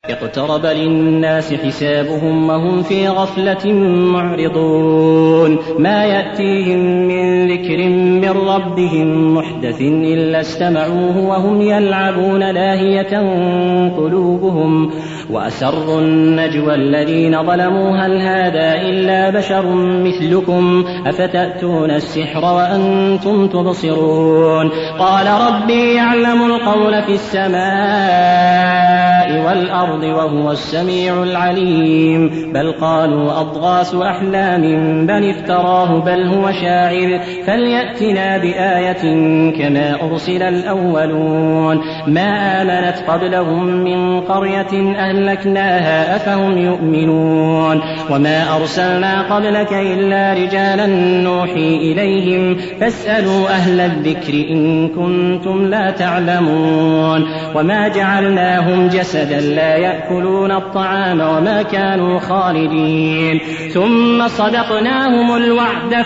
اقترب للناس حسابهم وهم في غفلة معرضون ما يأتيهم من ذكر من ربهم محدث إلا استمعوه وهم يلعبون لاهية قلوبهم وأسروا النجوى الذين ظلموا هل هذا إلا بشر مثلكم أفتأتون السحر وأنتم تبصرون قال ربي يعلم القول في السماء والأرض وهو السميع العليم بل قالوا أضغاث أحلام بل افتراه بل هو شاعر فليأتنا بآية كما أرسل الأولون ما آمنت قبلهم من قرية أهلكناها أفهم يؤمنون وما أرسلنا قبلك إلا رجالا نوحي إليهم فاسألوا أهل الذكر إن كنتم لا تعلمون وما جعلناهم جسدا لا يأكلون الطعام وما كانوا خالدين ثم صدقناهم الوعد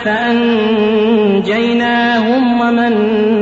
فأنجيناهم ومن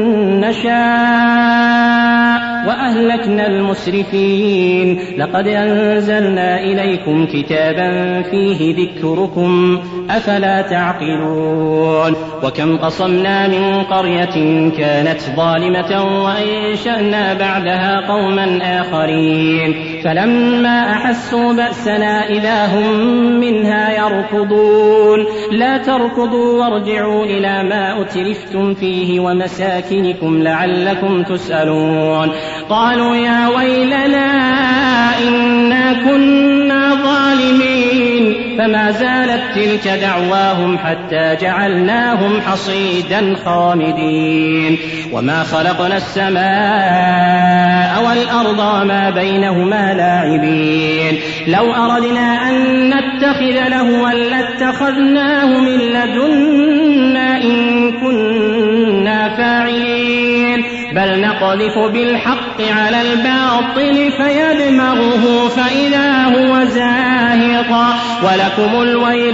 نشاء وأهلكنا المسرفين لقد أنزلنا إليكم كتابا فيه ذكركم أفلا تعقلون وكم قصمنا من قرية كانت ظالمة وأنشأنا بعدها قوما آخرين فلما أحسوا بأسنا إذا هم منها يركضون لا تركضوا وارجعوا إلى ما أترفتم فيه ومساكنكم لعلكم تسألون قالوا يا ويلنا إنا كنا ظالمين فما زالت تلك دعواهم حتى جعلناهم حصيدا خامدين وما خلقنا السماء والأرض وما بينهما لاعبين لو أردنا أن نتخذ لهوا لاتخذناه من لدنا إن كنا فاعلين بل نقذف بالحق على الباطل فيدمغه فإذا هو زاهق ولكم الويل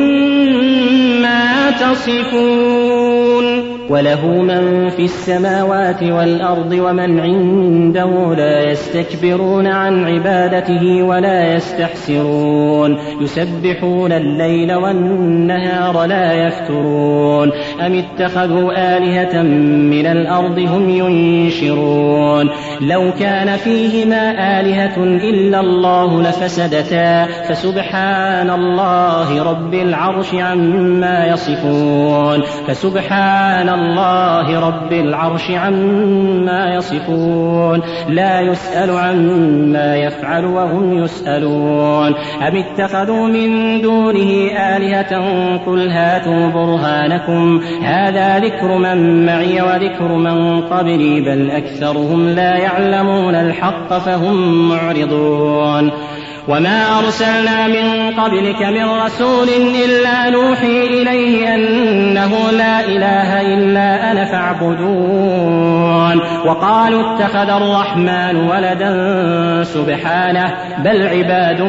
مما تصفون وله من في السماوات والأرض ومن عنده لا يستكبرون عن عبادته ولا يستحسرون يسبحون الليل والنهار لا يفترون أم اتخذوا آلهة من الأرض هم ينشرون لو كان فيهما آلهة إلا الله لفسدتا فسبحان الله رب العرش عما يصفون فسبحان الله رب العرش عما يصفون لا يسأل عما يفعل وهم يسألون أم اتخذوا من دونه آلهة قل هاتوا برهانكم هذا ذكر من معي وذكر من قبلي بل أكثرهم لا يعلمون الحق فهم معرضون وما أرسلنا من قبلك من رسول إلا نوحي إليه أنه لا إله إلا أنا فاعبدون وقالوا اتخذ الرحمن ولدا سبحانه بل عباد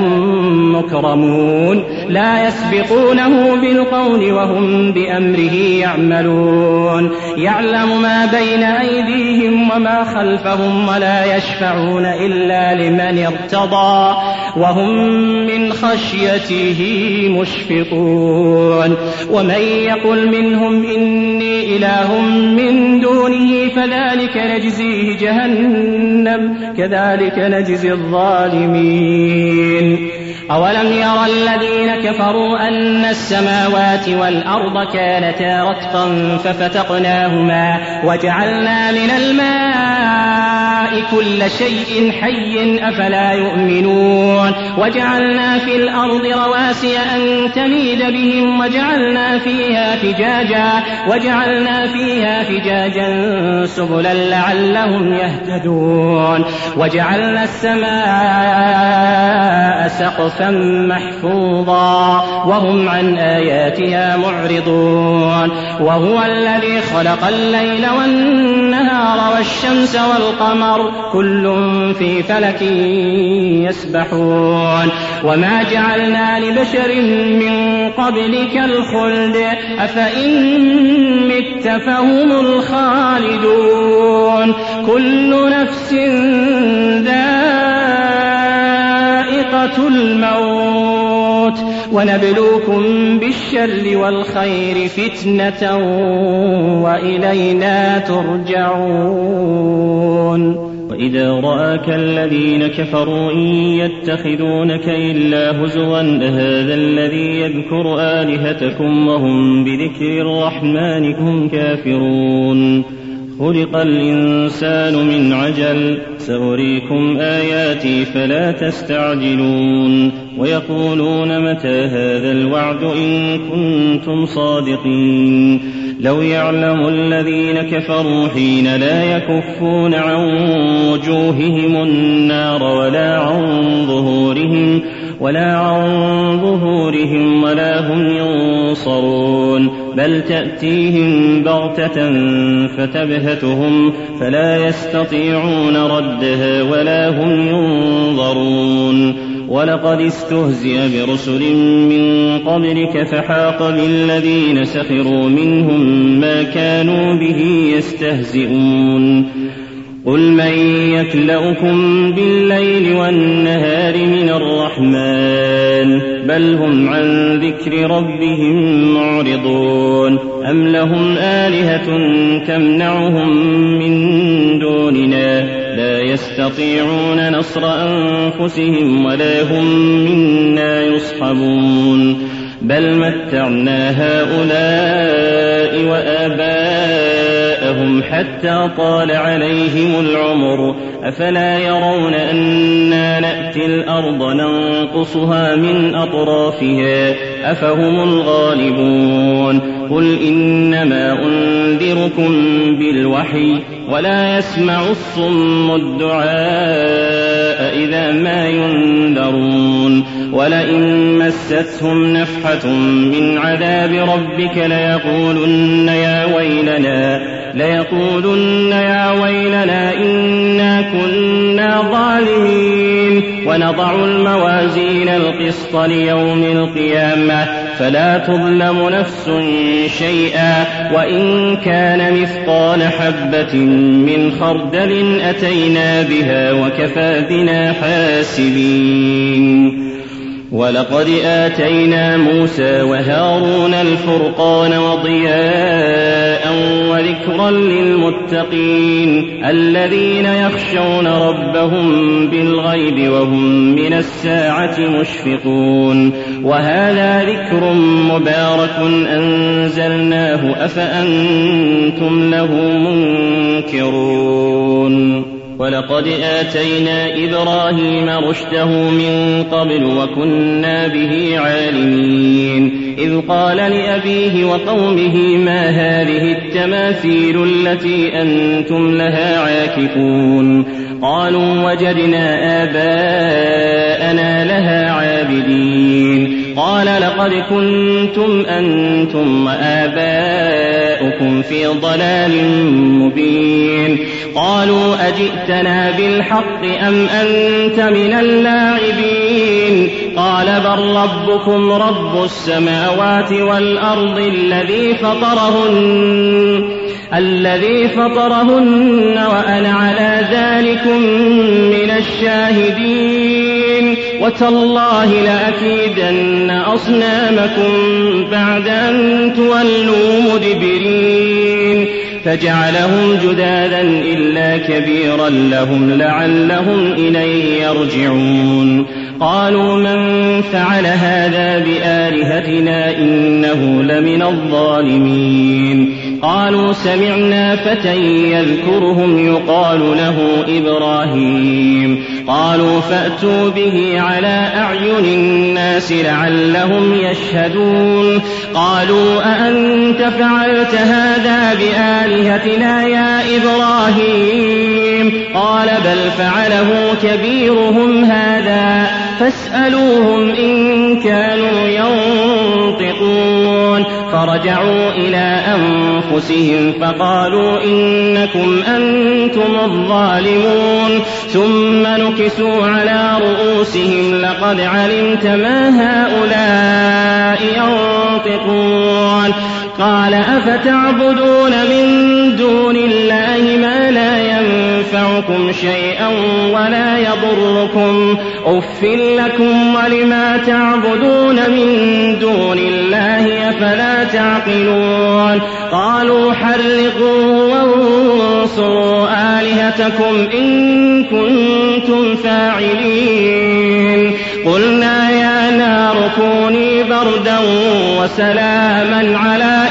مكرمون لا يسبقونه بالقول وهم بأمره يعملون يعلم ما بين أيديهم وما خلفهم ولا يشفعون إلا لمن ارتضى وهم من خشيته مشفقون ومن يقل منهم إني إله من دونه فذلك نجزيه جهنم كذلك نجزي الظالمين أولم يرى الذين كفروا أن السماوات والأرض كانتا رتقا ففتقناهما وجعلنا من الماء كل شيء حي أفلا يؤمنون وجعلنا في الأرض رواسي أن تميد بهم وجعلنا فيها فجاجا سبلا لعلهم يهتدون وجعلنا السماء سقفا محفوظا وهم عن آياتها معرضون وهو الذي خلق الليل والنهار والشمس والقمر كل في فلك يسبحون وما جعلنا لبشر من قبلك الخلد أفإن مت فهم الخالدون كل نفس ذائقة سكرة الموت ونبلوكم بالشر والخير فتنة وإلينا ترجعون. وإذا رآك الذين كفروا إن يتخذونك إلا هزوا أهذا الذي يذكر آلهتكم وهم بذكر الرحمن هم كافرون. خلق الإنسان من عجل سأريكم آياتي فلا تستعجلون. ويقولون متى هذا الوعد إن كنتم صادقين. لو يعلم الذين كفروا حين لا يكفون عن وجوههم النار ولا عن ظهورهم ولا هم ينصرون بل تأتيهم بغتة فتبهتهم فلا يستطيعون ردها ولا هم ينظرون. ولقد استهزئ برسل من قبلك فحاق بالذين سخروا منهم ما كانوا به يستهزئون. قل من يكلؤكم بالليل والنهار من الرحمن بل هم عن ذكر ربهم معرضون. أم لهم آلهة تمنعهم من دوننا لا يستطيعون نصر أنفسهم ولا هم منا يصحبون. بل متعنا هؤلاء وآباءهم حتى طال عليهم العمر أفلا يرون أنا نأتي الأرض ننقصها من أطرافها أفهم الغالبون. قل إنما أنذركم بالوحي ولا يسمع الصم الدعاء إذا ما ينذرون. ولئن مستهم نفحة من عذاب ربك ليقولن يا ويلنا إنا كنا ظالمين. ونضع الموازين القسط ليوم القيامة فلا تظلم نفس شيئا وإن كان مثقال حبة من خردل أتينا بها وكفى بنا حاسبين. ولقد آتينا موسى وهارون الفرقان وضياء وذكرا للمتقين الذين يخشون ربهم بالغيب وهم من الساعة مشفقون. وهذا ذكر مبارك أنزلناه أفأنتم له منكرون. ولقد آتينا إبراهيم رشده من قبل وكنا به عالمين. إذ قال لأبيه وقومه ما هذه التماثيل التي أنتم لها عاكفون. قالوا وجدنا آباءنا لها عابدين. قال لقد كنتم أنتم وآباؤكم في ضلال مبين. قالوا أجئتنا بالحق أم أنت من اللاعبين. قال بل ربكم رب السماوات والأرض الذي فطرهن وأنا على ذلكم من الشاهدين. وتالله لأكيدن أصنامكم بعد أن تولوا مدبرين. فجعلهم جذاذا إلا كبيرا لهم لعلهم إليه يرجعون. قالوا من فعل هذا بآلهتنا إنه لمن الظالمين. قالوا سمعنا فتى يذكرهم يقال له إبراهيم. قالوا فأتوا به على أعين الناس لعلهم يشهدون. قالوا أأنت فعلت هذا بآلهتنا يا إبراهيم. قال بل فعله كبيرهم هذا فاسألوهم إن كانوا ينطقون. فرجعوا إلى أنفسهم فقالوا إنكم أنتم الظالمون. ثم نكسوا على رؤوسهم لقد علمت ما هؤلاء ينطقون. قال أفتعبدون من دون الله ما لا ينفعكم شيئا ولا يضركم أف لكم ولما تعبدون من دون الله أفلا تعقلون قالوا حرقوه وانصروا آلهتكم إن كنتم فاعلين قلنا يا نار كوني بردا وسلاما على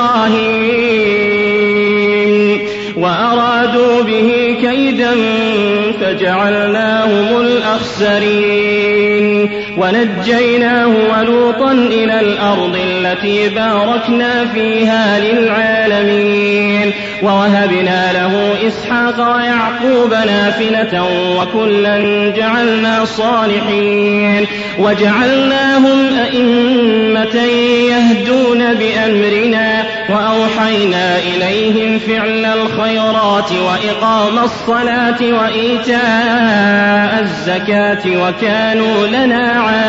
إبراهيم وأرادوا به كيدا فجعلناهم الأخسرين ونجيناه ولوطا إلى الأرض التي باركنا فيها للعالمين ووهبنا له إسحاق ويعقوب نافلة وكلا جعلنا صالحين وجعلناهم أئمة يهدون بأمرنا وأوحينا إليهم فعل الخيرات وإقام الصلاة وإيتاء الزكاة وكانوا لنا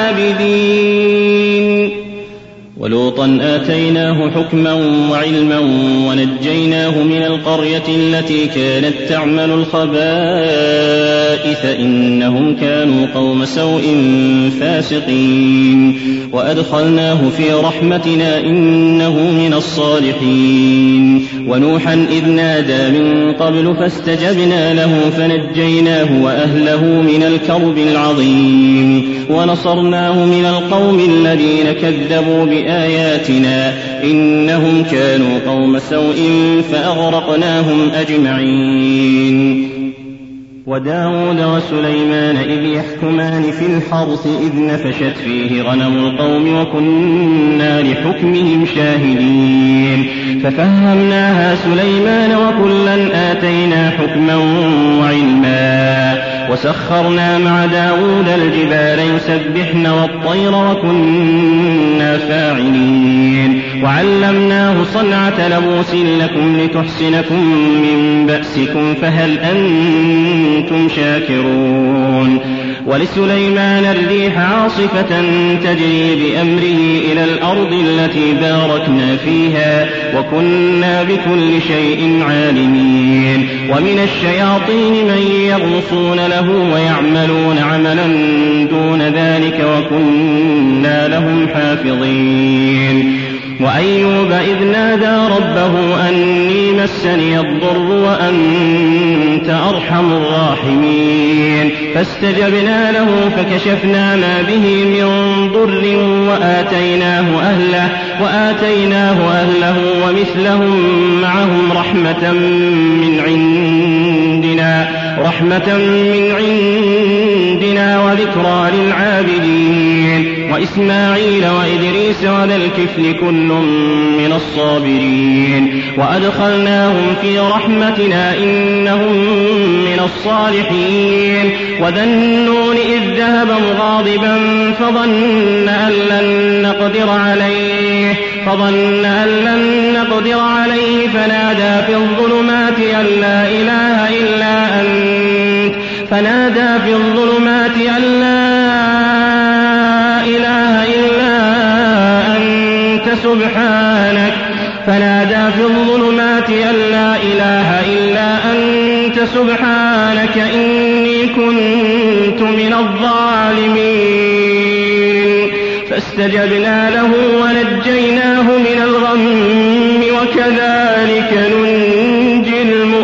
عابدين ولوطا آتيناه حكما وعلما ونجيناه من القرية التي كانت تعمل الخبائث إنهم كانوا قوم سوء فاسقين وأدخلناه في رحمتنا إنه من الصالحين ونوحا إذ نادى من قبل فاستجبنا له فنجيناه وأهله من الكرب العظيم ونصرناه من القوم الذين كذبوا بآياتنا إنهم كانوا قوم سوء فأغرقناهم أجمعين وداود وسليمان إذ يحكمان في الحرث إذ نفشت فيه غنم القوم وكنا لحكمهم شاهدين ففهمناها سليمان وكلا آتينا حكما وعلما وسخرنا مع داود الجبال يسبحن والطير وكنا فاعلين وعلمناه صنعة لبوس لكم لتحسنكم من بأسكم فهل أنتم شاكرون ولسليمان الريح عاصفة تجري بأمره إلى الأرض التي باركنا فيها وكنا بكل شيء عالمين ومن الشياطين من يغوصون له ويعملون عملا دون ذلك وكنا لهم حافظين وأيوب إذ نادى ربه أني مسني الضر وأنت أرحم الراحمين فاستجبنا له فكشفنا ما به من ضر وآتيناه أهله ومثلهم معهم رحمة من عندنا وذكرى للعابدين وإسماعيل وإدريس وذا الكفل كل من الصابرين وأدخلناهم في رحمتنا إنهم من الصالحين وذا النون إذ ذهب مغاضبا فظن أن لن نقدر عليه فنادى في الظلمات أن لا إله إلا أنت سبحانك إني كنت من الظالمين فاستجبنا له ونجيناه من الغم وكذلك ننجي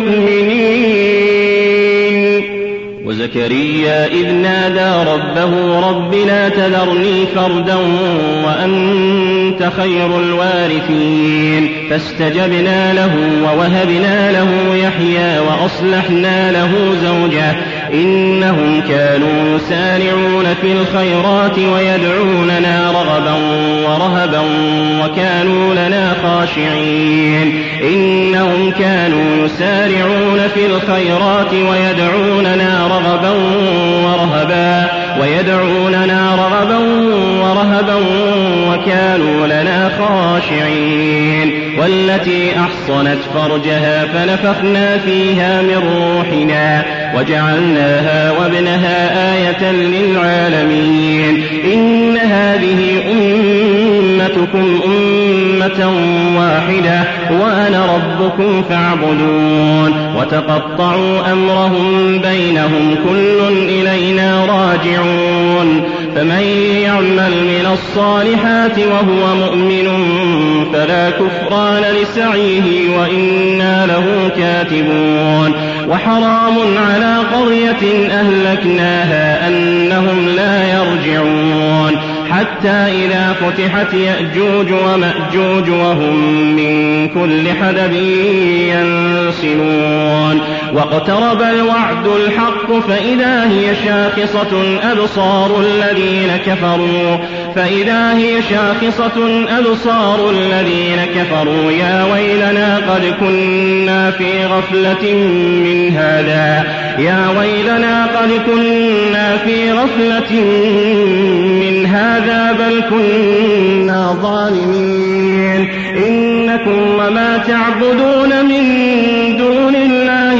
المؤمنين وزكريا إذ نادى ربه رب لا تذرني فردا وأنت خير الوارثين فاستجبنا له ووهبنا له يحيى وأصلحنا له زوجه إنهم كانوا يسارعون في الخيرات ويدعوننا رغبا ورهبا وكانوا لنا خاشعين إنهم كانوا يسارعون في الخيرات ويدعوننا رغبا ورهبا وكانوا لنا خاشعين والتي أحصنت فرجها فنفخنا فيها من روحنا وجعلناها وابنها آية للعالمين إن هذه أمتكم أمة كلمة واحدة وأنا ربكم فاعبدون وتقطعوا أمرهم بينهم كل إلينا راجعون فمن يعمل من الصالحات وهو مؤمن فلا كفران لسعيه وإنا له كاتبون وحرام على قرية أهلكناها أنهم لا يرجعون حتى إذا فتحت يأجوج ومأجوج وهم من كل حدب ينسلون واقترب الوعد الحق فإذا هي شاخصة أبصار الذين كفروا يا ويلنا قد كنا في غفلة من هذا بل كنا ظالمين إنكم وما تعبدون من دون الله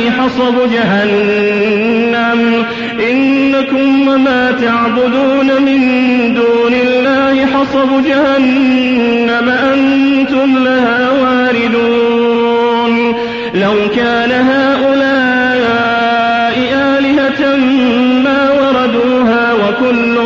حصب جهنم أنتم لها واردون لو كان هؤلاء آلهة ما وردوها وكل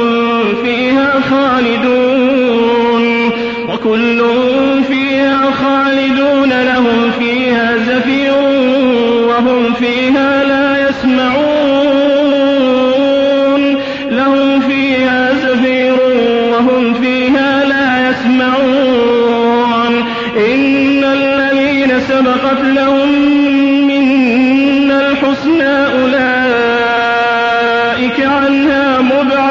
فيها خالدون لهم فيها زفير وهم فيها لا يسمعون إن الذين سبقت لهم منا الحسنى أولئك عنها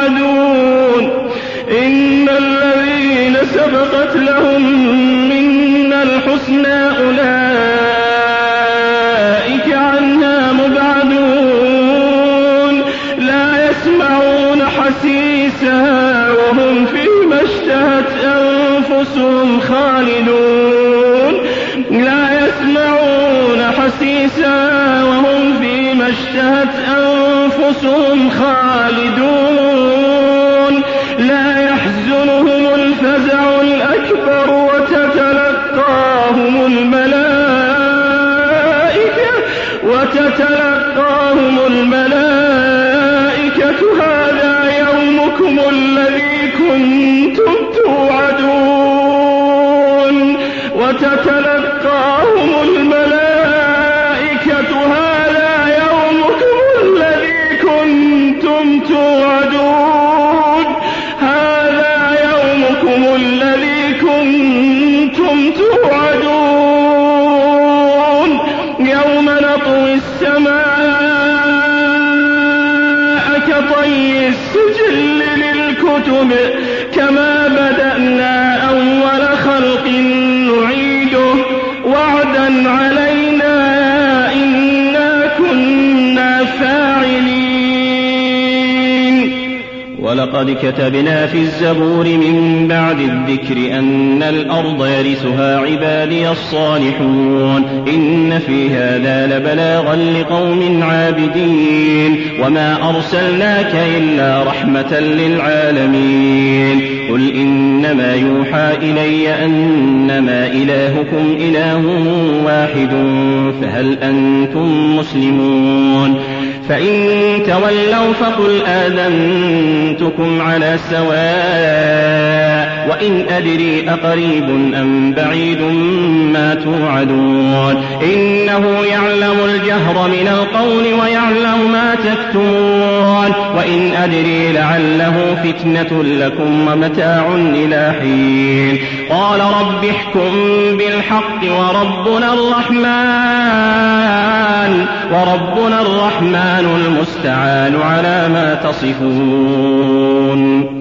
مبعدون لا يسمعون حسيسها وهم فيما اشتهت أنفسهم خالدون لا يحزنهم الفزع الأكبر وتتلقاهم الملائكة هذا يومكم الذي كنتم توعدون يوم نطوي السماء كطي السجل للكتب كما بدأنا أول خلق نعيده وعدا علينا إنا كنا فاعلين ولقد كتبنا في الزبور من بعد الذكر أن الأرض يرثها عبادي الصالحون إن في هذا لبلاغا لقوم عابدين وما أرسلناك إلا رحمة للعالمين قل إنما يوحى إلي أنما إلهكم إله واحد فهل أنتم مسلمون فإن تولوا فقل آذنتكم على سواء وإن أدري أقريب أم بعيد ما توعدون إنه يعلم الجهر من القول ويعلم ما تكتمون وإن أدري لعله فتنة لكم ومتاع إلى حين قال رب احكم بالحق وربنا الرحمن المستعان على ما تصفون